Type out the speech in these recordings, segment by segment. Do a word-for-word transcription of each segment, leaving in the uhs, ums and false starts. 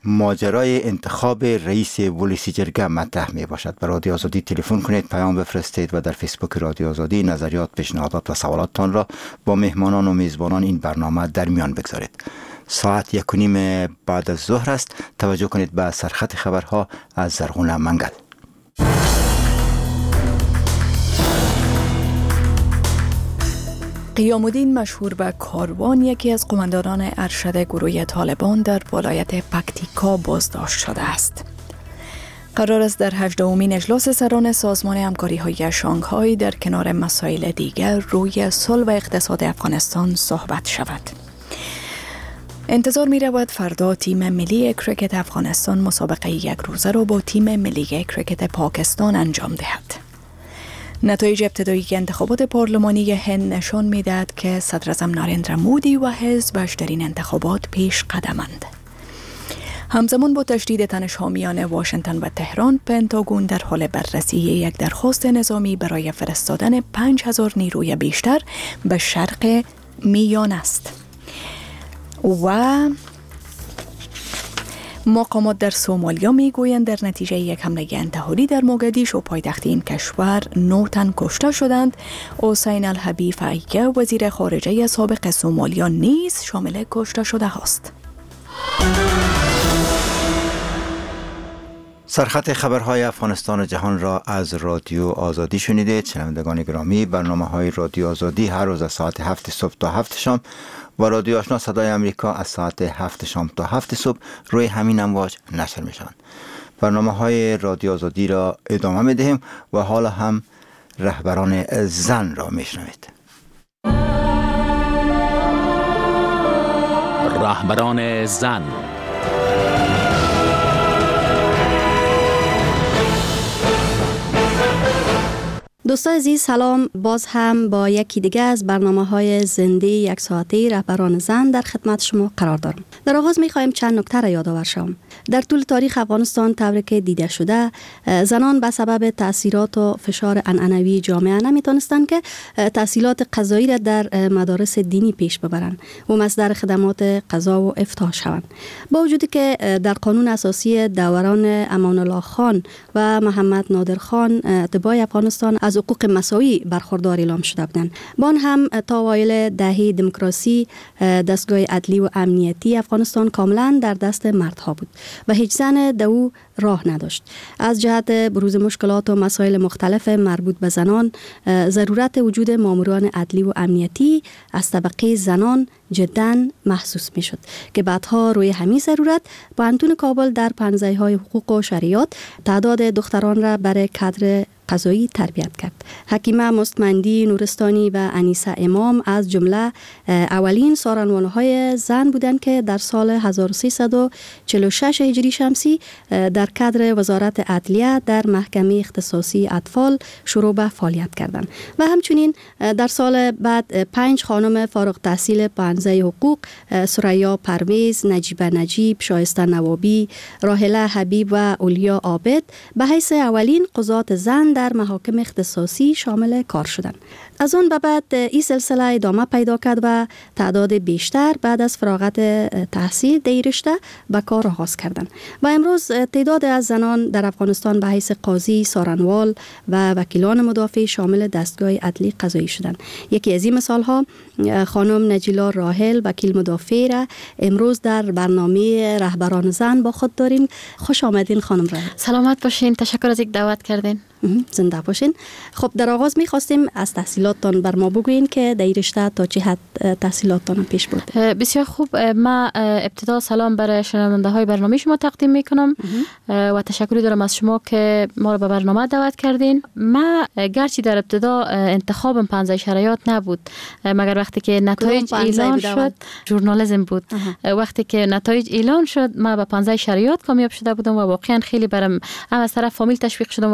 ماجرای انتخاب رئیس ولسی جرگه مطرح می باشد. به رادیو آزادی تلفن کنید، پیام بفرستید و در فیسبوک رادیو آزادی نظریات، پیشنهادات و سوالاتتان را با مهمانان و میزبانان این برنامه در میان بگذارید. ساعت یک و نیم بعد از ظهر است. توجه کنید به سرخط خبرها از زرغون منگل. قیام الدین مشهور به کاروان، یکی از قماندانان ارشد گروه طالبان در ولایت پکتیکا بازداشت شده است. قرار است در هجدهمین اجلاس سران سازمان همکاری‌های شانگهای در کنار مسائل دیگر روی صلح و اقتصاد افغانستان صحبت شود. انتظار می رود فردا تیم ملی کریکت افغانستان مسابقه یک روزه را با تیم ملی کریکت پاکستان انجام دهد. نتایج ابتدایی انتخابات پارلمانی هند نشان می دهد که صدر اعظم ناریندرا مودی و حزبش در این انتخابات پیش قدمند. همزمان با تشدید تنش حامیان واشنگتن و تهران، پنتاگون در حال بررسی یک درخواست نظامی برای فرستادن پنج هزار نیروی بیشتر به شرق میانه است. و مقامات در سومالیا می گویند در نتیجه یک حمله انتحاری در موگادیشو پایتخت این کشور نه تن کشته شدند. حسین الحبیب فایه وزیر خارجه سابق سومالیا نیز شامل کشته شده است. سرخط خبرهای افغانستان و جهان را از رادیو آزادی شنیدید. شنوندگان گرامی، برنامه‌های رادیو آزادی هر روز از ساعت هفت صبح تا هفت شام و رادیو آشنا صدای امریکا از ساعت هفت شام تا هفت صبح روی همین امواج نشر میشن. برنامه‌های رادیو آزادی را ادامه میدهیم و حالا هم رهبران زن را میشنوید. رهبران زن. دوستان عزیز سلام، باز هم با یکی دیگه از برنامه‌های زنده یک ساعته رهبران زن در خدمت شما قرار دارم. در آغاز می‌خوایم چند نکته را یادآور شوم. در طول تاریخ افغانستان طوری که دیده شده، زنان به سبب تأثیرات و فشار عنعنوی جامعه نمی‌تونستند که تحصیلات قضایی را در مدارس دینی پیش ببرند و مصدر خدمات قضا و افتاء شوند. با وجودی که در قانون اساسی دوران امان الله خان و محمد نادر خان اتباع افغانستان از حقوق مساوی برخوردار اعلام شده بودند، با آن هم تا اوایل دهه دموکراسی دستگاه عدلی و امنیتی افغانستان کاملا در دست مردها بود و هیچ زن در او راه نداشت. از جهت بروز مشکلات و مسائل مختلف مربوط به زنان، ضرورت وجود ماموران عدلی و امنیتی از طبقه زنان جداً محسوس می شد که بعدها روی همین ضرورت پوهنتون کابل در پانزده‌های حقوق و شریعت تعداد دختران را برای کادر قضایی تربیت کرد. حکیمه مستمندی نورستانی و انیسه امام از جمله اولین سارنوانهای زن بودند که در سال هزار و سیصد و چهل و شش هجری شمسی در کادر وزارت عدلیه در محکمه اختصاصی اطفال شروع به فعالیت کردند و همچنین در سال بعد پنج خانم فارغ التحصیل پانزده حقوق، ثریا پرویز، نجیبه نجیب، شایسته نوابی، راحله حبیب و اولیا عابد به حیث اولین قضات زن در محاکم اختصاصی شامل کار شدند. از آن به بعد این سلسله ادامه پیدا کرد و تعداد بیشتر بعد از فراغت تحصیل در رشته به کار آغاز کردند و امروز تعداد از زنان در افغانستان به حیث قاضی، سارنوال و وکیلان مدافع شامل دستگاه عدلی قضایی شدند. یکی از این مثال ها خانم نجیلا راحل، وکیل مدافع را امروز در برنامه رهبران زن با خود داریم. خوش آمدین خانم راحل. سلامت باشین، تشکر از اینکه دعوت کردین. زنده باشین. خب در آغاز می‌خواستیم از تحصیلاتتان بر ما بگوین که در رشته تا چه حد تحصیلاتتان پیش برده. بسیار خوب، ما ابتدا سلام برای شنونده های برنامه شما تقدیم میکنم و تشکر دارم از شما که ما رو به برنامه دعوت کردین. ما گرچه در ابتدا انتخابم پانزده شرایط نبود، مگر وقتی که نتایج اعلان شد ژورنالیسم بود. وقتی که نتایج اعلان شد ما به پانزده شرایط کامیاب شده بودم و واقعا خیلی برام هم از طرف فامیل تشویق شدم و هم از طرف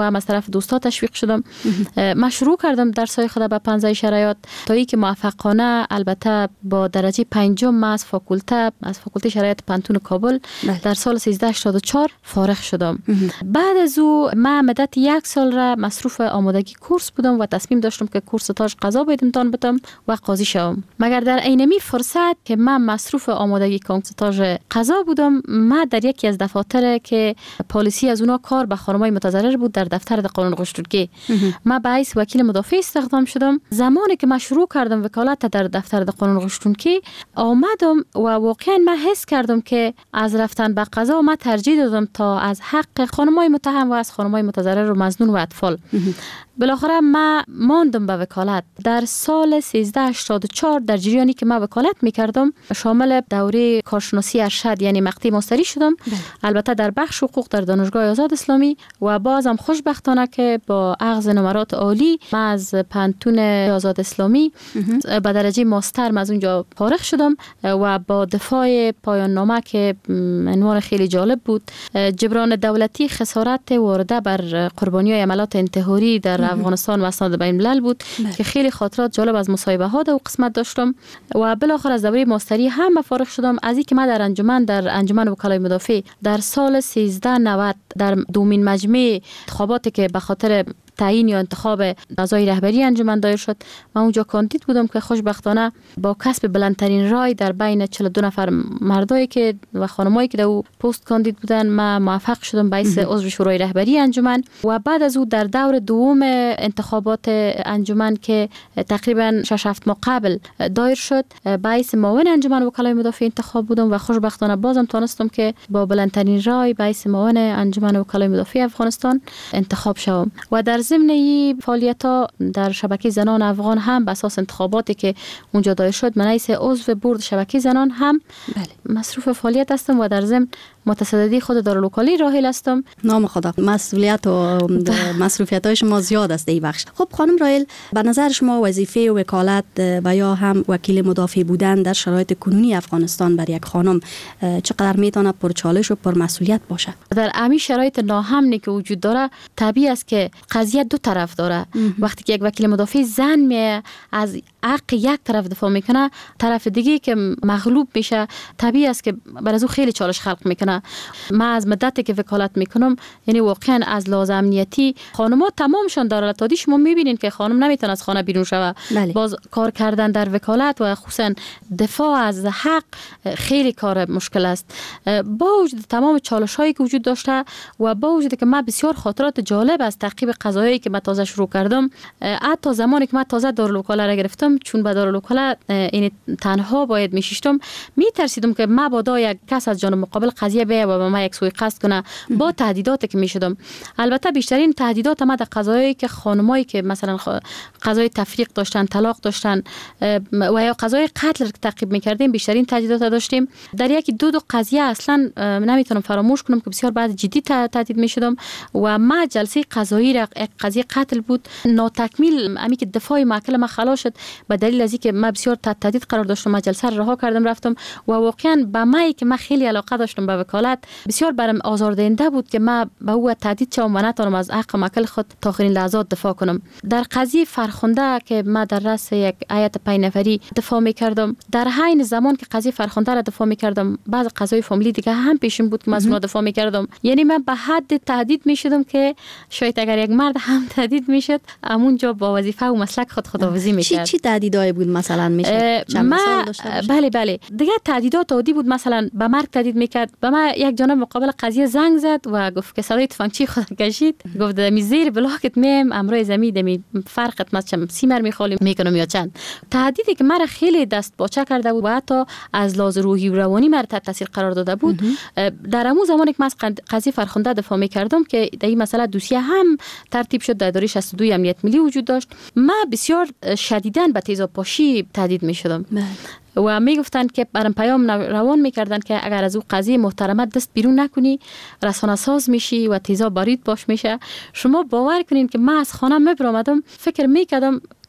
دوستا تشویق شدم. من شروع کردم درسای خود به پنجاه شرایط تا اینکه موفقانه البته با درجه پنجم ما از فاکولته از فاکولته شرایط پانتون کابل در سال سیزده هشتاد و چهار فارغ شدم. بعد از او من مدت یک سال را مصروف آمادگی کورس بودم و تصمیم داشتم که کورس تاج قضا باید امتحان بدم و قاضی شوم. مگر در عین فرصت که من مصروف آمادگی کورس تاج قضا بودم، من در یکی از دفاتر که پلیسی از اونا کار به خانمای متضرر بود در دفتر قانون قشتورگی، من به حیث وکیل مدافع استخدام شدم. زمانی که من شروع کردم وکالت در دفتر قانون قشتورگی آمدم و واقعا من حس کردم که از رفتن به قضا من ترجیح دادم تا از حق خانمای متهم و از خانمای متضرر و مظنون و اطفال. بالاخره من ماندم به وکالت. در سال سیزده هشتاد و چهار در جریانی که من وکالت میکردم شامل دوره کارشناسی ارشد یعنی مقطع ماستری شدم. بله. البته در بخش حقوق در دانشگاه آزاد اسلامی و بازم خوشبختانه که با اخذ نمرات عالی من از پانتون آزاد اسلامی به درجه ماستر از اونجا فارغ شدم و با دفاع پایان نامه که عنوان خیلی جالب بود، جبران دولتی خسارت وارده بر قربانیای عملات انتحاری در افغانستان و اسناد بین الملل بود بله. که خیلی خاطرات جالب از مصاحبه ها و قسمت داشتم و بالاخره از دوره ماستری هم فارغ شدم. از اینکه من در انجمن در انجمن وکلای مدافع در سال سیزده نود در دومین مجمع انتخاباتی که به خاطر تعیین یا انتخاب اعضای رهبری انجمن دایر شد، من اونجا کاندید بودم که خوشبختانه با کسب بلندترین رای در بین چهل و دو نفر مردایی که و خانمایی که در او پست کاندید بودن من موفق شدم به حیث عضو شورای رهبری انجمن. و بعد از او در دور دوم انتخابات انجمن که تقریبا شش هفت ماه قبل دایر شد به حیث معاون انجمن وکلای مدافع انتخاب بودم و خوشبختانه بازم تونستم که با بلندترین رای به حیث معاون انجمن وکلای مدافع افغانستان انتخاب شوم. و در ضمن این فعالیت‌ها در شبکه زنان افغان هم به اساس انتخاباتی که اونجا دایر شد من حیث عضو بورد شبکه زنان هم بله. مصروف فعالیت هستم و در ضمن متصدی خود دارالوکالی راحل هستم. نام خدا، مسئولیت و مصروفیت‌های شما زیاد است این بخش. خب خانم راحل، به نظر شما وظیفه وکالت و یا هم وکیل مدافع بودن در شرایط کنونی افغانستان بر یک خانم چقدر میتونه پرچالش و پرمسئولیت باشه؟ در همین شرایط ناامنی که وجود داره طبیعی است که قضیه دو طرف داره. وقتی که یک وکیل مدافع زن می از حق یک طرف دفاع میکنه، طرف دیگه که مغلوب میشه طبیعی است که بر از او خیلی چالش خلق میکنه. من از مدتی که وکالت میکنم یعنی واقعا از لحاظ امنیتی خانم‌ها تمامشون در حالت شما میبینین که خانم نمیتونه از خانه بیرون شوه. باز کار کردن در وکالت و خصوصا دفاع از حق خیلی کار مشکل است. با وجود تمام چالش هایی که وجود داشته و با وجود که من بسیار خاطرات جالب از تعقیب قضایی که من تازه شروع کردم، حتی زمانی که من تازه دارالوکاله را گرفتم چون به دارالوکاله این تنها باید میشیشتم میترسیدم که مبادا یک کس از جانب مقابل قضیه بیه و به من یک سوء قصد کنه با تهدیداتی که میشدم. البته بیشترین تهدیدات ما در قضایایی که خانمایی که مثلا قضای تفریق داشتن، طلاق داشتن و یا قضای قتل که تعقیب میکردیم بیشترین تهدیدات داشتیم. در یکی دو دو قضیه اصلا نمیتونم فراموش کنم که بسیار بعد جدی تهدید میشدم و ما جلسه قضایی را قضیه قتل بود ناتکمیل، امی که دفاع معقل ما خلاص شد به دلیل از اینکه ما بسیار تهدید قرار داشتم. ما جلسه رها کردم رفتم و واقعا به من که من خیلی علاقه داشتم به وکالت بسیار برام آزاردهنده بود که من به او تهدید شوم و نتونم از حق معقل خود تا آخرین لحظات دفاع کنم. در قضیه فرخنده که من در رأس یک هیئت پنج نفری دفاع میکردم، در حین زمان که قضیه فرخنده را دفاع میکردم بعض قضای فامیلی دیگه هم پیشم بود که من از اونها دفاع میکردم. یعنی من به حد تهدید میشدم که شاید اگر یک مرد هم تهدید میشد همونجا با وظیفه و مسلک خود خداحافظی میکرد. چی چی تهدیدای بود مثلا میشه؟ ما بله بله دیگه تهدیدات عادی بود. مثلا به مرگ تهدید میکرد. به من یک جانب مقابل قضیه زنگ زد و گفت که صدای تفنگچی خود کشید، گفت می زیر بلاکت میم امروز زمین دمی فرقت مثلا سیمر میخوالیم میکنم یا چند. تهدیدی که مرا خیلی دست باچه کرده بود و حتی از لحاظ روحی و روانی مرا تحت تاثیر قرار داده بود. در همون زمانی که من از قضیه فرخنده دفاع میکردم که در این مسئله دوسیه هم ترتیب شد در اداره شصت و دو امنیت ملی وجود داشت، من بسیار شدیداً به تیزاب پاشی تهدید میشدم و میگفتن که برام پیام روان میکردن که اگر از او قضیه محترمت دست بیرون نکنی رسانه ساز میشی و تیزاب بارید باش میشه. شما باور کنین که من از خانه میبرامدم فکر میکردم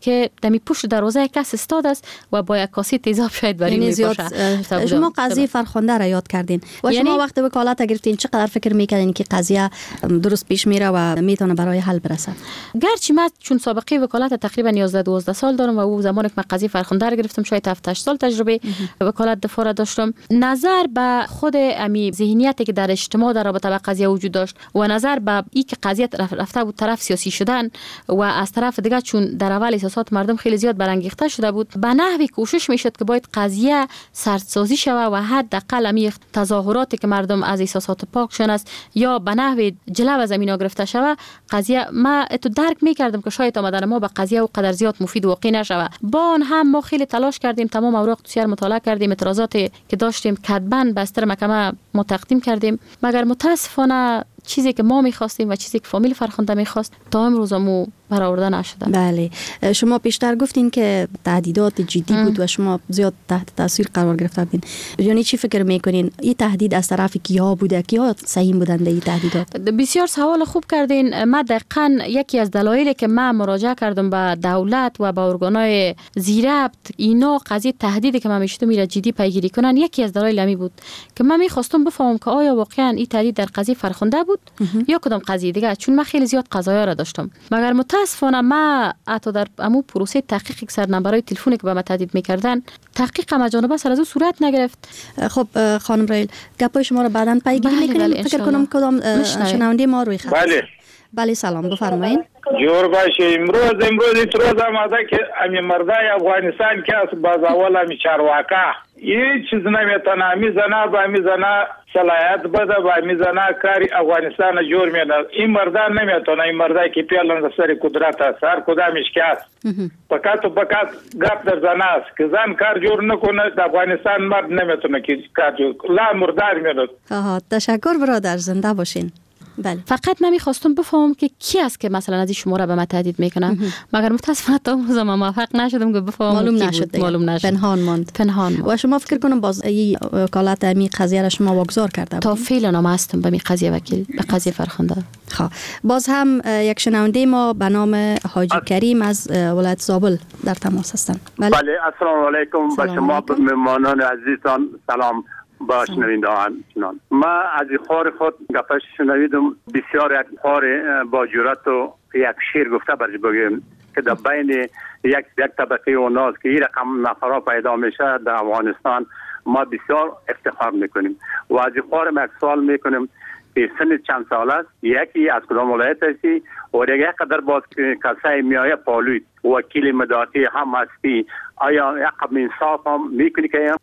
که دمی پشت دروازه کس استاد است و با یک کاسه تیزاب شاید برای یعنی زیاد میپاشه. شما قضیه فرخنده را یاد کردین و یعنی شما وقت وکالت گرفتین چقدر فکر میکردین که قضیه درست پیش میره و میتونه برای حل برسه؟ گرچه من چون سابقه وکالت تقریبا یازده دوازده سال دارم و او زمانی که من قضیه فرخنده را گرفتم شاید هفت هشت سال تجربه وکالت دفاع را داشتم، نظر به خود امی ذهنیتی که در اجتماع در رابطه با قضیه وجود داشت و نظر به این که قضیه رفته بود طرف سیاسی شدن و از طرف دیگه چون در اول احساسات مردم خیلی زیاد برانگیخته شده بود، به نحوی کوشش میشد که باید قضیه سردسازی شوه و حداقل امی تظاهراتی که مردم از احساسات پاکشون است یا به نحوی جلو از زمینه گرفته شوه، قضیه ما تو درک میکردم که شاید آمدن ما به قضیه و قدر زیاد مفید واقع نشوه. با آن هم ما خیلی تلاش کردیم، تمام اوراق دوسیه مطالعه کردیم، اعتراضاتی که داشتیم کتباً به استر محکمه ما تقدیم کردیم، مگر متاسفانه چیزی که ما می‌خواستیم و چیزی که فامیل فرخنده می‌خواست تا امروز مو برآورده نشده. بله، شما پیشتر گفتین که تهدیدات جدی بود و شما زیاد تحت تاثیر قرار گرفته بودین. یعنی چی فکر می‌کنین این تهدید از طرف کیا بوده؟ کیا سهیم بودن در این تهدیدات؟ بسیار سوال خوب کردین. ما دقیقاً یکی از دلایلی که من مراجعه کردم به دولت و به ارگان‌های زیربط اینا قضیه تهدیدی که من میشتم میره جدی پیگیری کنن، یکی از دلایل می بود که من می‌خواستم بفهمم که آیا واقعاً این تهدید در قضیه فرخنده بود یا کدام قضیه دیگه، چون من خیلی زیاد قضایا را داشتم. مگر متاسفانه ما حتی در امو پروسه تحقیق که سرنبرای تلفنی که به ما تهدید میکردن تحقیق ما جانبه سر از او صورت نگرفت. خب خانم رایل گپای شما رو بعداً پیگیری میکنیم. فکر کنم کدام شنونده ما روی خط. بله بله سلام بفرمایید. جور باشه. امروز امروز اتروز آمده که امی مردای افغانستان که از باز اول امی چارواکا هیچ چیز نمیتونه امی زنا با امی زنا صلاحیت بده با امی زنا کاری افغانستان جور میده. این مردان نمیتونه، این مردای که پیلان سر قدرت است، هر کدامش که است فقط و فقط گپ در زنا است که زن کار جور نکنه در افغانستان مرد نمیتونه که کار جور لا مردار میده. آها تشکر برادر، زنده باشین. بله. فقط من میخواستم بفهمم که کی است که مثلا از این شما را به من تهدید میکنه، مگر متاسفانه تا امروز ما موفق نشدم که بفهمم. معلوم نشد. معلوم نشد. پنهان ماند. پنهان ماند. و شما فکر کنم باز این وکالت امی قضیه را شما واگذار کرده تا فعلا ما هستم به می قضیه وکیل به قضیه فرخنده. خب باز هم یک شنونده ما به نام حاجی کریم از ولایت زابل در تماس هستند. بله, بله السلام علیکم به شما مهمانان عزیزان. سلام با شنوندگان. ما از خور خود گپش شنیدم، بسیار یک خور با جرأت و یک شیر گفته برش بگیم که در بین یک یک طبقه و ناز که این رقم نفرها پیدا میشه در افغانستان ما بسیار افتخار میکنیم و از خور ما یک سوال میکنیم که سن چند سال است، یکی از کدام ولایت هستی و یک قدر باز کسای میایه پالوید وکیل مدافع هم هستی، آیا یک قبل انصاف هم میکنی که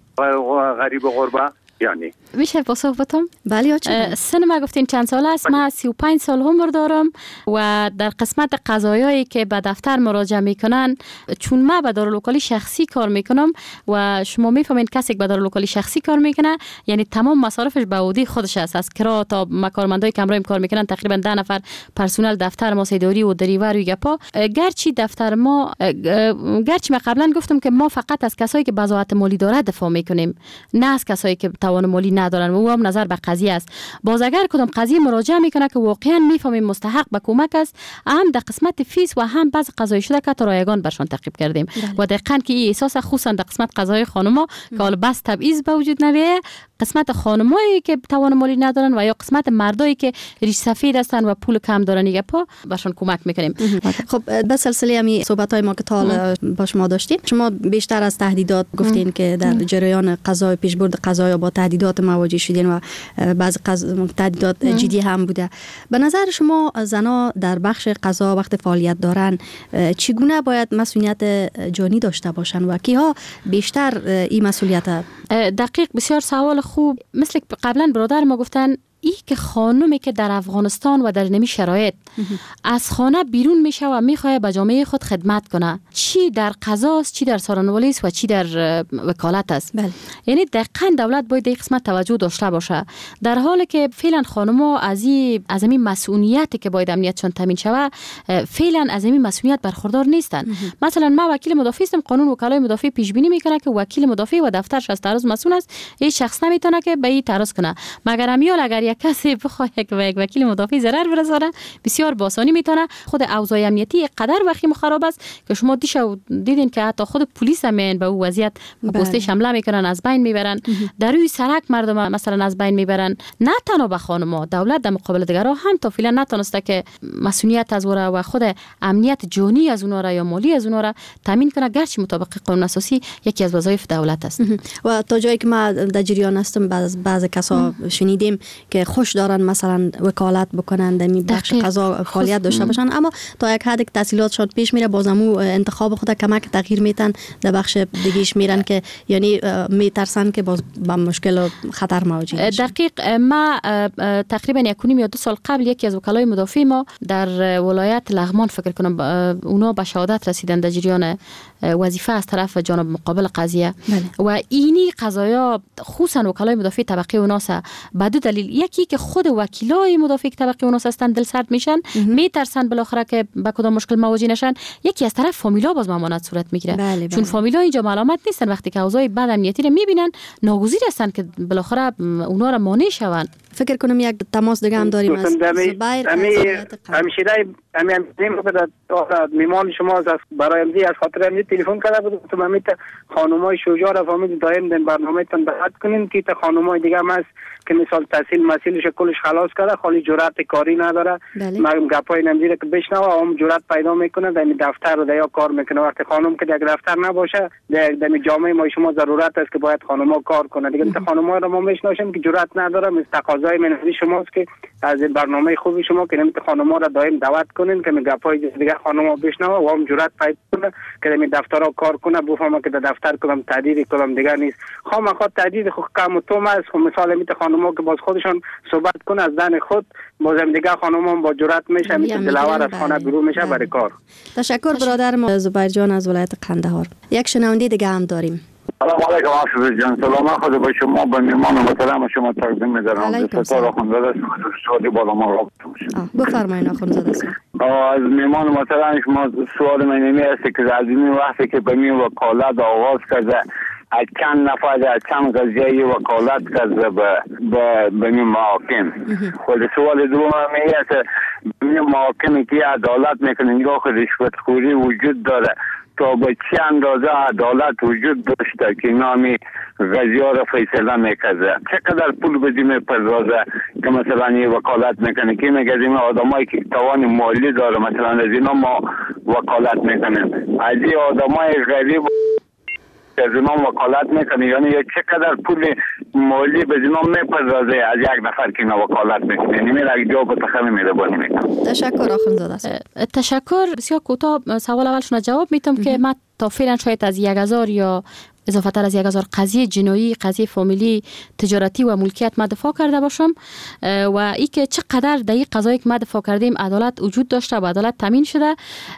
غریب و غربه یعنی میشه پاسخ بدم؟ بله. سن ما گفتین چند سال است؟ من سی و پنج سال عمر دارم و در قسمت قضایایی که به دفتر مراجعه میکنن، چون من به دارالوکالی شخصی کار میکنم و شما میفهمین کسی که به دارالوکالی شخصی کار میکنه یعنی تمام مصارفش به عهده خودش است، از کرا تا کارمندای که همراهیم کار میکنن تقریبا ده نفر پرسنل دفتر ما سیداری و دریور و گپا. گرچه دفتر ما گرچه من قبلا گفتم که ما فقط از کسایی که بضاعت مالی داره دفاع میکنیم، نه از کسایی که توان مالی ندارن و او هم نظر به قضیه است. باز اگر کدام قضیه مراجعه میکنه که واقعا میفهمیم مستحق به کمک است، هم در قسمت فیس و هم بعض قضایی شده که رایگان برشان تعقیب کردیم و دقیقاً که این احساس خصوصا در قسمت قضای خانما که حالا بس تبعیض به وجود نمیه، قسمت خانمایی که توان مالی ندارن و یا قسمت مردایی که ریش سفید هستن و پول کم دارن دیگه پا برشان کمک میکنیم. خب به سلسله می صحبت های ما که تا با شما داشتیم، شما بیشتر از تهدیدات گفتین که در جریان قضای پیشبرد قضای با تهدیدات مواجه شدین و بعض تهدیدات جدی هم بوده. به نظر شما زنا در بخش قضا وقت فعالیت دارن چگونه باید مسئولیت جانی داشته باشن و کیها بیشتر این مسئولیت؟ دقیق، بسیار سوال خوب. مثل قبلا برادر ما گفتن ای که خانومی که در افغانستان و در نمی شرایط از خانه بیرون میشه و میخواه به جامعه خود خدمت کنه، چی در قضاست، چی در سارنوالی است و چی در وکالت است. بله. یعنی دقیقاً دولت باید این قسمت توجه داشته باشه، در حالی که فعلا خانم‌ها از این از این مسئولیتی که باید امنیتشان تامین شود فعلا از این مسئولیت برخوردار نیستن. مثلا ما وکیل مدافع هستم، قانون وکلای مدافع پیش بینی میکنه که وکیل مدافع و دفترش از تعرض مسئول است، هیچ شخص نمیتونه که به این تعرض کنه، مگر امیال اگر یک کسی بخواد یک یک وکیل مدافع ضرر برسانه بسیار با آسانی میتونه. خود اوضاع امنیتی قدر وخیم خراب است که شما دیشو دیدین که حتی خود پلیس هم به او وضعیت پستش حمله میکنن، از بین میبرن. در روی سرک مردم مثلا از بین میبرن. نه تنها به خانم‌ها، دولت در مقابل دیگرها هم تا فعلا نتونسته که مسئولیت از اونها و خود امنیت جانی از اونها را یا مالی از اونها را تامین کنه، گرچه مطابق قانون اساسی یکی از وظایف دولت است. و تا جایی که ما در جریان هستم بعض بعض کسا شنیدیم که خوش دارن مثلا وکالت بکنن در می بخش قضا فعالیت داشته باشن، اما تا یک حد تحصیلاتشون پیش میره بازمو انتخاب خود کمک تغییر میتن در بخش دیگهش میرن که یعنی میترسن که باز با مشکل و خطر مواجه بشن. دقیق. ما تقریبا یک یا دو سال قبل یکی از وکلای مدافع ما در ولایت لغمان فکر کنم اونا به شهادت رسیدن در جریان وظیفه از طرف جانب مقابل قضیه. بله. و اینی قضایا خصوصا وکلای مدافع طبقه اوناس به دو دلیل، یکی که خود وکیلای مدافع طبقه اوناس هستن دل سرد میشن، میترسن بالاخره که با کدام مشکل مواجه نشن. یکی از طرف فامیلا باز ممانعت صورت میگیره. بله بله. چون فامیلا اینجا علامت نیستن، وقتی که اوضاع بد امنیتی رو میبینن ناگزیر هستن که بالاخره اونا را مانع شون. فکر کنم یک تماس دیگه هم داریم از زبیر. همیشه امی نیم رو میمان شما از برای امزی از خاطر امزی تلفن کرده بود. تو همیت خانمای شجاع را فهمید دایم دن برنامه تان دعوت کنین که تا خانمای دیگه هم هست که مثال تحصیل مسئولش کلش خلاص کرده، خالی جرأت کاری نداره. من گپای نمزی رو که بشنوه هم جرأت پیدا میکنه در دفتر و در کار میکنه. وقتی خانم که در دفتر نباشه در جامعه ما شما ضرورت است که باید خانم‌ها کار کنه. دیگه مثل خانم‌ها رو ما میشناسیم که جرأت نداره. مثل تقاضای منظی شماست که از برنامه خوبی شما که نمیت خانم‌ها را دائم دعوت کنین که گپای دیگه خانم‌ها بشنوه و هم جرأت پیدا کنه که در دفترها کار کنه. بفهمه که در دفتر کدام تهدید کدام دیگه نیست. خامخا تهدید خود کم و توم است. خب مثال میت خانم‌ها که باز خودشان صحبت کنه از دن خود، بازم دیگه خانم‌ها با جرأت میشه میت دلاور از خانه بیرون میشه برای کار. تشکر برادر زبیر جان از ولایت قندهار. یک شنونده دیگه هم داریم. سلام علیکم حافظ جان. سلام خود با شما به میهمان و محترم شما تقدیم می‌دارم. ستاره آخوندزاده سوالی بالا ما رابطه باشید. بفرمایید آخوندزاده صاحب. از میهمان و محترم شما سوال من اینه است که از این وقتی که به می وکالت آغاز کرده از چند نفر از چند قضیه وکالت کرده به به به محاکم. خود سوال دوم این است به محاکمی که عدالت میکنن یا رشوت خوری وجود داره تا به چه اندازه عدالت وجود داشته که نامی قضیه را فیصله میکنه؟ چقدر پول بدیم پردازه که مثلا یه وکالت میکنه که میگه آدمایی که توان مالی داره مثلا از اینا ما وکالت میکنیم، از این آدمای غریب از اینا وکالت میکنه، یعنی چقدر پول مالی به اینا میپردازه از یک نفر که اینا وکالت میکنه؟ یعنی میره جواب تخمی میده بانی میکنه. تشکر آخوندزاده. تشکر. بسیار کوتاه سوال اولشون جواب میتم که من تا فعلا شاید از یک هزار یا اضافه تر از یک هزار قضیه جنایی، قضیه فامیلی، تجارتی و ملکیت ما دفاع کرده باشم و ای که چقدر در این قضایی که ما دفاع کردیم عدالت وجود داشته و عدالت تامین شده.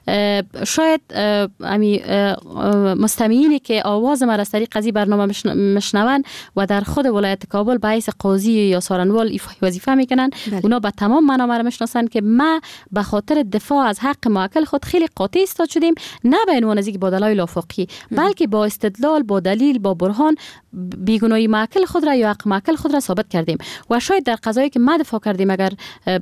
شاید امی مستمعینی که آواز ما را از طریق قضیه برنامه مشنون و در خود ولایت کابل به حیث قاضی یا سارنوال ایفای وظیفه میکنن، اونا به تمام معنا ما را میشناسن که ما به خاطر دفاع از حق موکل خود خیلی قاطع ایستاد شدیم، نه به عنوان از اینکه با دلایل افقی بلکه با استدلال، با دلیل، با برهان بیگناهی موکل خود را یا حق موکل خود را ثابت کردیم. و شاید در قضایی که ما دفاع کردیم اگر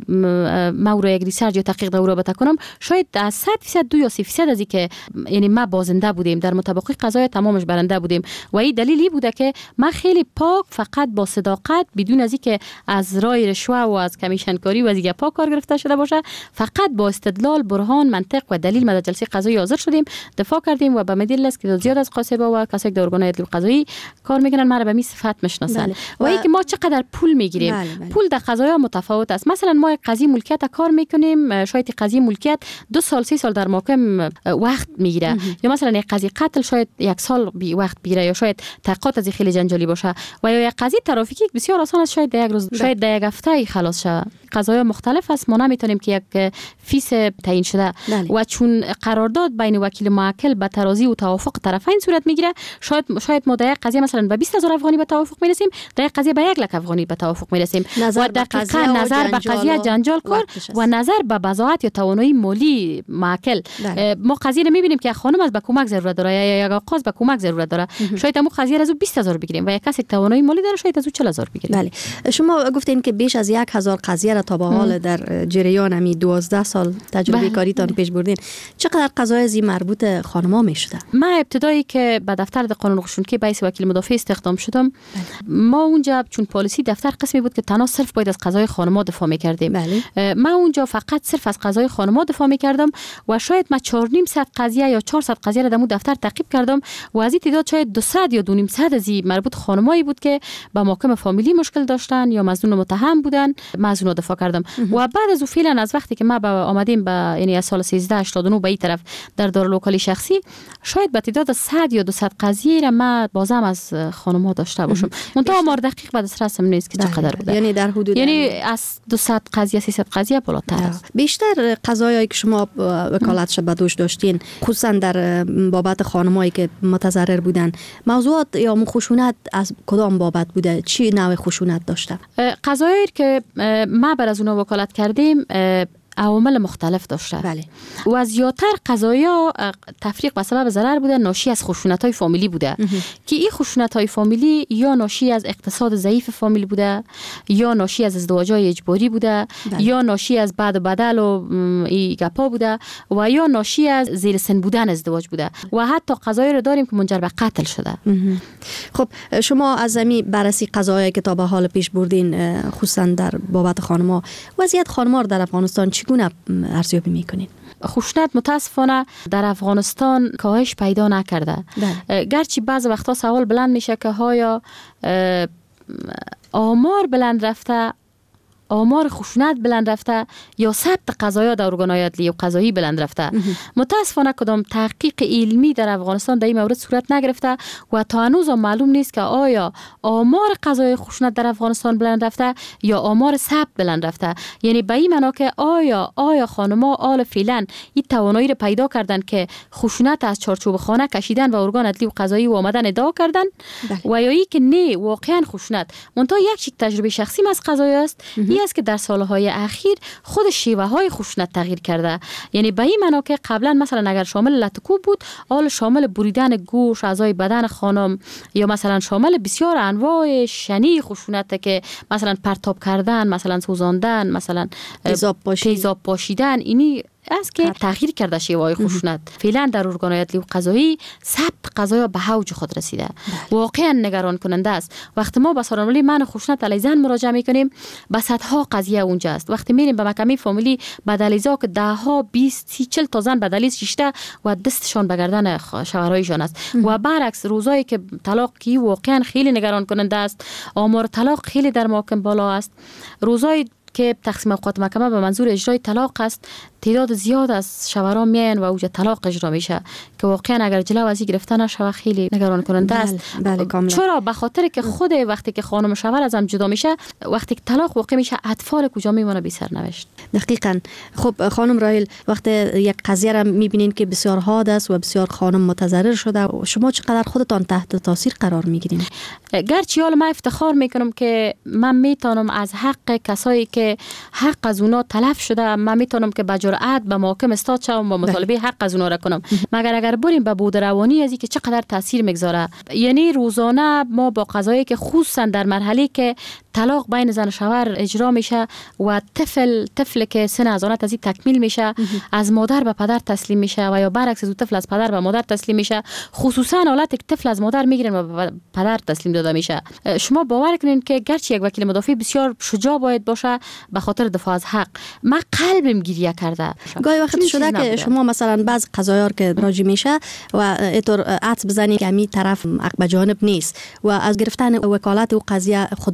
ما او را یک ریسرچ یا تحقیق در او را بکنم، شاید از صد فیصد دو یا سی فیصد از اینکه یعنی ما بازنده بودیم، در مطابق قضای تمامش برنده بودیم. و این دلیلی بوده که ما خیلی پاک فقط با صداقت بدون از اینکه از رای رشوه و از کمیشن کاری و از دیگه پاک کار گرفته شده باشه، فقط با استدلال، برهان، منطق و دلیل ما در جلسه قضایی حاضر شدیم، دفاع کردیم و به مدل است که زیاد از قاسبا و کسایی که در ارگان‌های قضایی کار میکنن ما را به می صفت میشناسن. بله. و, و اینکه ما چقدر پول میگیریم. بله بله. پول در قضایا متفاوت است. مثلا ما یک قضیه ملکیت کار میکنیم، شاید قضیه ملکیت دو سال سه سال در محکم وقت میگیره، یا مثلا یک قضیه قتل شاید یک سال بی وقت بگیره، یا شاید تحقیقات از خیلی جنجالی باشه، و یا یک قضیه ترافیکی بسیار آسان است شاید در یک روز، شاید در یک هفته خلاص شه. قضایا مختلف است، ما نمیتونیم که یک فیس تعیین شده بله. و چون قرارداد بین وکیل موکل به ترازی و توافق طرفین صورت میگیره، شاید شاید ما در یک قضیه مثلا به بیست هزار افغانی به توافق میرسیم، در یک قضیه به یک لک افغانی به توافق میرسیم و دقیقاً نظر به قضیه جنجال کار و نظر به بضاعت یا توانایی مالی موکل. ما قضیه رو میبینیم که خانم از به کمک ضرورت داره یا یک آقا به کمک ضرورت داره، شاید همون قضیه از او بیست هزار بگیریم و یک کسی توانایی مالی داره شاید از او چهل هزار بگیریم. بله. شما گفتین که بیش از یک هزار قضیه را تا به حال در جریان همی دوازده سال تجربه بله. کاریتان پیش بردین. چقدر قضایای زی مربوط خانم‌ها میشده؟ من ابتدایی که به دفتر قانون خشونت به حیث وکیل مدافع استخدام شدم، بله. ما اونجا چون پالیسی دفتر قسمی بود که تنها صرف باید از قضای خانم‌ها دفاع می‌کردیم. بله. من اونجا فقط صرف از قضای خانم‌ها دفاع می‌کردم و شاید من چهار و نیم صد قضیه یا چهارصد قضیه را در اون دفتر تعقیب کردم و از این تعداد شاید دویست یا دو نیم صد از مربوط خانمایی بود که با محکمه فامیلی مشکل داشتن یا مظنون متهم بودن، من از اونها دفاع کردم. و بعد از اون فعلا از وقتی که ما با آمدیم به یعنی از سال سیزده هشتاد و نه به این طرف در دارالوکالی شخصی، شاید به تعداد صد یا دویست قضیه را ما بازم از خانم‌ها داشته باشم. منتها آمار دقیق بعد از رسم نیست که چقدر بوده. یعنی در حدود یعنی از دویست قضیه سیصد قضیه بالاتر است. بیشتر قضایایی که شما وکالتش به دوش داشتین، خصوصا در بابت خانمایی که متضرر بودن، موضوعات یا خشونت از کدام بابت بوده؟ چی نوع خشونت داشته؟ قضایی که ما بر از اونها وکالت کردیم عوامل مختلف داشته. بله. و زیادتر قضایا تفریق به سبب ضرر بوده، ناشی از خشونت‌های فامیلی بوده که این خشونت‌های فامیلی یا ناشی از اقتصاد ضعیف فامیل بوده، یا ناشی از ازدواج‌های اجباری بوده، بله. یا ناشی از بعد و بدل و ای گپا بوده و یا ناشی از زیر سن بودن ازدواج بوده و حتی قضایی رو داریم که منجر به قتل شده. خب شما از زمین بررسی قضایایی که تا به حال پیش بردین، خصوصا در بابت خانم‌ها، وضعیت خانم‌ها در افغانستان چگونه ارزیابی میکنین؟ خشونت متاسفانه در افغانستان کاهش پیدا نکرده. ده. گرچه بعض وقتا سوال بلند میشه که آیا آمار بلند رفته، آمار خشونت بلند رفته یا ثبت قضایا در ارگان‌های عدلیه و قضایی بلند رفته. متاسفانه کدام تحقیق علمی در افغانستان در این مورد صورت نگرفته و تا هنوز معلوم نیست که آیا آمار قضای خشونت در افغانستان بلند رفته یا آمار ثبت بلند رفته. یعنی به این معنا که آیا آیا خانم‌ها آل فعلا این توانایی رو پیدا کردن که خشونت از چارچوب خانه کشیدن و ارگان عدلی و قضایی و آمدن ادعا کردن و یا ای که نه واقعا خشونت منتها یک چیز تجربه شخصی از قضایی است است که در سالهای اخیر خود شیوه های خشونت تغییر کرده. یعنی به این معنا که قبلا مثلا اگر شامل لطکوب بود، حالا شامل بریدن گوش اعضای بدن خانم یا مثلا شامل بسیار انواع شنی خشونت که مثلا پرتاب کردن، مثلا سوزاندن، مثلا تیزاب پاشیدن، اینی است که تغییر کرده شیوه خشونت. فعلا در ارگان‌های عدلی و قضایی ثبت قضایا به اوج خود رسیده. بله. واقعا نگران کننده است. وقتی ما به سازمان منع خشونت علیه زن مراجعه میکنیم، به صدها قضیه اونجا است. وقتی میریم به محکمه فامیلی بدلیزا که ده ها بیست سی چهل تا زن بدلیز شیشته و دستشان به گردن شوهرایشان است. و برعکس روزایی که طلاق کی واقعا خیلی نگران کننده است. آمار طلاق خیلی در محاکم بالا است. روزای که تقسیم اوقات محکمه به منظور اجرای طلاق است، تعداد زیاد از شوهران میان و اوج طلاق اجرا میشه که واقعا اگر جلو از این گرفته نشه خیلی نگران کننده است. بله، بله، کاملا. چرا؟ به خاطر که خود وقتی که خانم شوهر از هم جدا میشه، وقتی که طلاق واقع میشه، اطفال کجا میمونه بی سرنوشت. دقیقاً. خب خانم راهیل، وقتی یک قضیه را میبینین که بسیار حاد است و بسیار خانم متضرر شده، شما چقدر خودتان تحت تاثیر قرار میگیرین؟ گرچه حالا من افتخار میکنم که من میتونم از حق کسایی که حق از اونا تلف شده، من میتونم که با جرأت به محاکم استاد شوم و مطالبه حق از اونا را کنم. مگر اگر بریم به بود روانی از این که چقدر تاثیر میگذاره. یعنی روزانه ما با قضایی که خصوصا در مرحله که طلاق بین زن و شوهر اجرا میشه و طفل طفل که سن حضانت از این تکمیل میشه، از مادر به پدر تسلیم میشه و یا برعکس از طفل از پدر به مادر تسلیم میشه، خصوصا حالت که طفل از مادر میگیرن و به پدر تسلیم داده میشه. شما باور کنین که گرچه یک وکیل مدافع بسیار شجاع باید باشه به خاطر دفاع از حق، من قلبم گریه کرده. گاهی وقت شده که شما مثلا بعض قضایا که راجع میشه و اینطور عطف بزنید که می طرف حق به جانب نیست و از گرفتن وکالت و قضیه خودداری کرده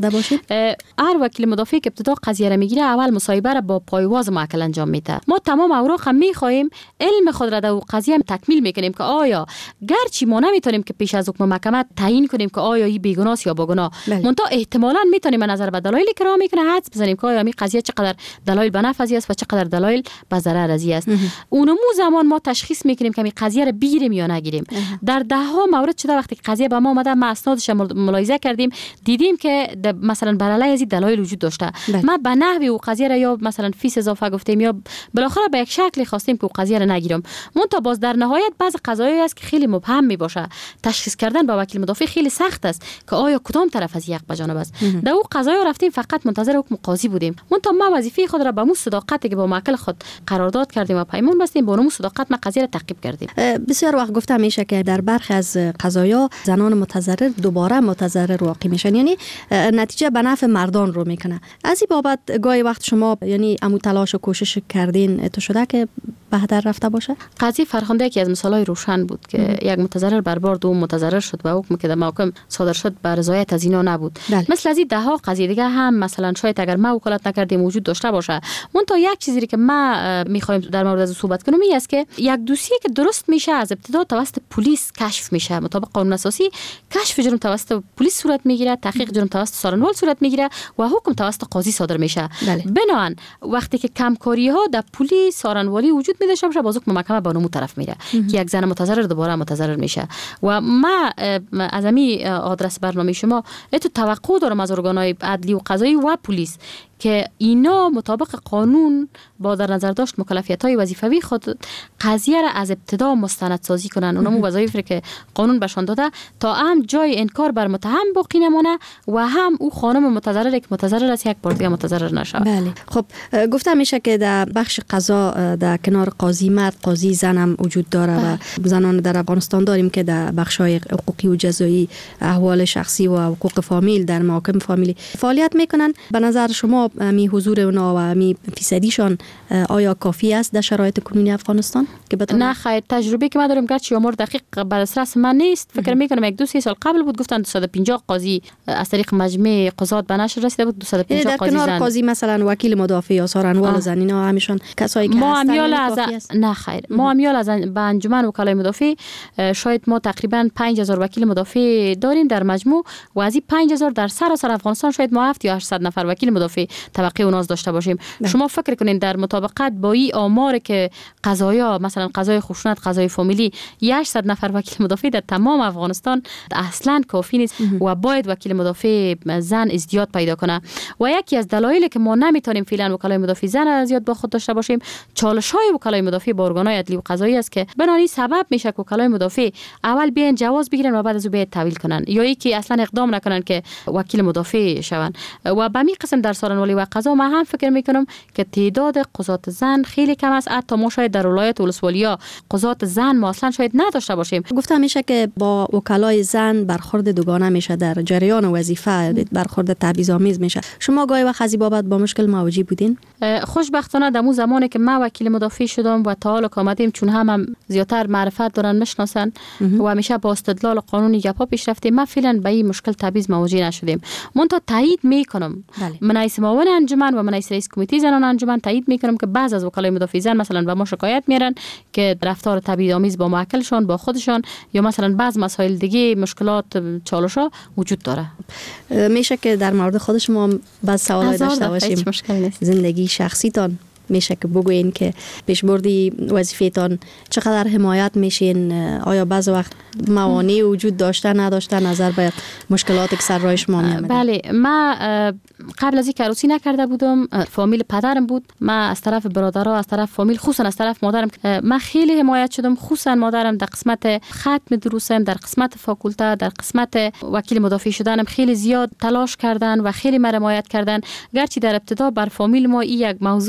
آماده باشید؟ هر وکیل مدافع که ابتدا قضیه را میگیره اول مصاحبه را با پایواز معکل انجام میده. ما تمام اوراق هم میخواهیم، علم خود را در قضیه تکمیل میکنیم که آیا گرچه ما نمیتونیم که پیش از حکم محکمه تعیین کنیم که آیا این بیگناه یا باگناه، منتها احتمالاً میتونیم نظر به دلایلی که را میکنه حدس بزنیم که آیا این قضیه چقدر دلایل به نفع است و چقدر دلایل به ضرر است. اونمو زمان ما تشخیص میکنیم که این قضیه را بگیریم یا نگیریم. در ده ها مورد شده وقتی قضیه به ما اومده ما اسنادش ملاحظه کردیم دیدیم که مثلا بر علیه از دلایل وجود داشته، ما به نحوی او قضیه را یا مثلا فیس اضافه گفتیم یا بالاخره به یک شکلی خواستیم که او قضیه را نگیریم. منتها باز در نهایت بعض قضایایی است که خیلی مبهم می باشه، تشخیص کردن با وکیل مدافع خیلی سخت است که آیا کدام طرف از یک بجانب است. در او قضایا رفتیم فقط منتظر حکم قاضی بودیم. منتها ما وظیفه خود را به مو صداقتی که با موکل خود قرارداد کردیم و پیمان بستیم با مو صداقت ما قضیه را تعقیب کردیم. بسیار وقت گفته میشه که در برخی از قضایا زنان متضرر دوباره متضرر واقع میشن، یعنی نتیجه به نفع مردان رو میکنه. از این بابت گاهی وقت شما یعنی عمو تلاش و کوشش کردین تو شده که بهتر رفته باشه؟ قضیه فرخنده که از مثالای روشن بود که ام. یک متضرر بر بار دوم متضرر شد و حکم که در محکم صادر شد بر رضایت از اینا نبود. بله. مثل از این ده ها قضیه دیگه هم مثلا شاید اگر ما وکالت نکردیم وجود داشته باشه. منتها یک چیزی که ما میخوایم در مورد از صحبت کنیم این است که یک دوسیه که درست میشه از ابتدا توسط پلیس کشف میشه، مطابق قانون اساسی کشف جرم توسط پلیس صورت میگیره، تحقیق جرم توسط سارنوال صورت میگیره و حکم توسط قاضی صادر میشه. بله. بنابراین وقتی که کمکاری ها در پلیس سارنوالی وجود میده باشه باز حکم محکمه با اونمو طرف میره که یک زن متضرر دوباره متضرر میشه. و ما از امی آدرس برنامه شما اتو توقع دارم از ارگانهای عدلی و قضایی و پلیس که اینا مطابق قانون با در نظر داشت مکلفیت‌های وظیفوی خود قضیه را از ابتدا مستندسازی کنن. اونمو وظایفی که قانون بهشون داده تا هم جای انکار بر متهم باقی نمونه و هم او خانم متضرر که متضرر است یک بار دیگه متضرر نشه. بله. خب گفته میشه که در بخش قضا در کنار قاضی مرد قاضی زن هم وجود داره بله. و زنان در افغانستان داریم که در بخش‌های حقوقی و جزایی احوال شخصی و حقوق فامیل در محاکم فامیلی فعالیت میکنن. به نظر شما می حضور اونا و می فیصدیشان آیا کافی است در شرایط کنونی افغانستان که بتونه؟ نه خیر، تجربه که ما داریم گرچه امور دقیق بر اساس من نیست، فکر میکنم یک دو سه سال قبل بود گفتن دویست و پنجاه قاضی از طریق مجمع قضات به نشر رسیده بود. دویست و پنجاه قاضی زن. در قاضی مثلا وکیل مدافع یا سارنوال زن اینا همیشون کسایی که ما امیال از نه خیر ما امیال از به انجمن وکلای مدافع شاید ما تقریبا پنج هزار وکیل مدافع داریم در مجموع و از این پنج هزار در سراسر افغانستان شاید ما هفت یا هشتصد نفر وکیل مدافع طبقه اوناز داشته باشیم. ده. شما فکر کنین در مطابقت با این آمار که قضایا مثلا قضای خشونت قضای فامیلی هشتصد نفر وکیل مدافع در تمام افغانستان اصلا کافی نیست و باید وکیل مدافع زن ازدیاد پیدا کنه. و یکی از دلایلی که ما نمیتونیم فعلا وکلای مدافع زن زیاد با خود داشته باشیم چالش‌های وکلای مدافع با ارگان‌های عدلی و قضایی است که بنابراین سبب میشه که وکلای مدافع اول بیان جواز بگیرن و بعد از اون بیان تحویل کنن یا اینکه اصلا اقدام نکنن که وکیل مدافع شون. و به همین قسم در سارنوالی و قضا ما هم فکر میکنم که تعداد قضات زن خیلی کم است. حتی ما شاید در ولایت ولسوالیا قضات زن ما اصلا شاید نداشته باشیم. گفته میشه که با وکلای زن برخورد دوگانه میشه در جریان وظیفه، برخورد تبعیض‌آمیز میشه. شما گاهی وقت از بابت با مشکل مواجه بودین؟ خوشبختانه در اون زمانی که ما وکیل مدافع شدم و تا حالا آمدیم چون هم, هم زیاتر معرفت دارن میشناسن و همیشه با استدلال قانونی گپا پیش رفتیم، ما فعلا به این مشکل تبعیض مواجه نشدیم. منتها تایید میکنم من رئیس معاون انجمن و من رئیس کمیته زنان انجمن تایید میکنم که بعض از وکلای مدافع زن مثلا به ما شکایت میارن که رفتار تبعیض‌آمیز با موکلشون با خودشون یا مثلا بعض مسائل دیگه مشکلات چالش‌ها وجود داره. میشه که در مورد خود شما بعض سوالات داشته باشیم؟ زندگی شخصیتان میشه که بگوین که پیشبردی وظیفه‌تان چقدر حمایت میشین؟ آیا بعض وقت موانعی وجود داشته نداشته نظر به مشکلات که سر راه شما میامده؟ بله، ما قبل از اینکه عروسی نکرده بودم فامیل پدرم بود. ما از طرف برادرها از طرف فامیل خصوصا از طرف مادرم ما خیلی حمایت شدم. خصوصا مادرم در قسمت ختم دروسم در قسمت فاکولته در قسمت وکیل مدافع شدنم خیلی زیاد تلاش کردن و خیلی ما حمایت کردن. گرچه در ابتدا بر فامیل ما این یک موضوع باور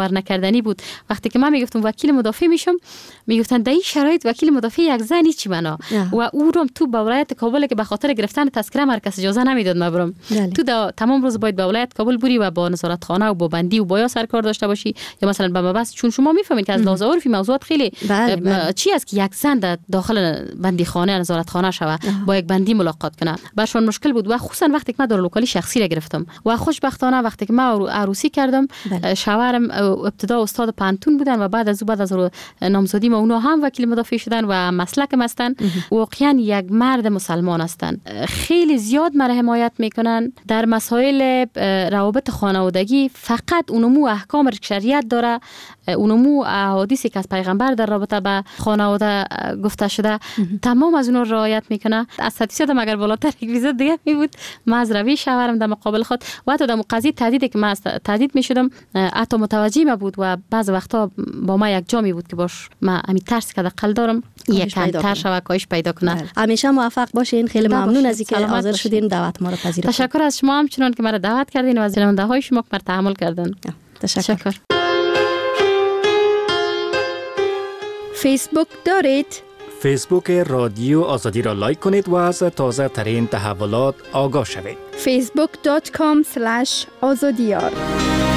نکردنی بود. وقتی که من میگفتم وکیل مدافع میشم، میگفتن در این شرایط وکیل مدافع یک زنی چی معنا؟ و او رو تو به ولایت کابل که به خاطر گرفتن تذکره مرکز اجازه نمیداد ما برم. تو دا تمام روز باید به ولایت کابل بری و با نظارت خانه و با بندی و با یا سرکار داشته باشی یا مثلا به مبحث، چون شما میفهمید که از لحاظ عرفی موضوعات خیلی بله بله. چی است که یک زن در داخل بندی خانه نظارت خانه شوه با یک بندی ملاقات کنه، برشون مشکل بود. و خصوصا وقتی که من در لوکالی شخصی را گرفتم و خوشبختانه وقتی که من عروسی کردم بله. شوهرم ابتدا استاد پانتون بودن و بعد از بعد از نامزدی ما اونا هم وکیل مدافع شدن و مسلکم هستن. واقعا یک مرد مسلمان هستن، خیلی زیاد مرا حمایت میکنن در مسائل روابط خانوادگی. فقط اونمو احکام شریعت داره، اونمو احادیثی که از پیغمبر در رابطه با خانواده گفته شده تمام از اون رعایت میکنه. از حدیثم اگر بالاتر یک ویزه دیگه می بود ما از روی شوهرم در مقابل خود و حتی در قضیه تهدیدی که من تهدید میشدم حتی متوجه ما بود و بعض وقتا با ما یک جا می بود که باش ما همین ترس که دقل دارم یک کمتر شوه کاهش پیدا کنه. همیشه موفق باشین. خیلی ممنون از اینکه حاضر شدین دعوت ما رو پذیرفتین. تشکر از شما همچنان که مرا دعوت کردین و از شنونده های شما که مرا تحمل کردن. تشکر. تشکر. فیسبوک دارید؟ فیسبوک رادیو آزادی را لایک کنید و از تازه ترین تحولات آگاه شوید. فیسبوک دات کام اسلش آزادیار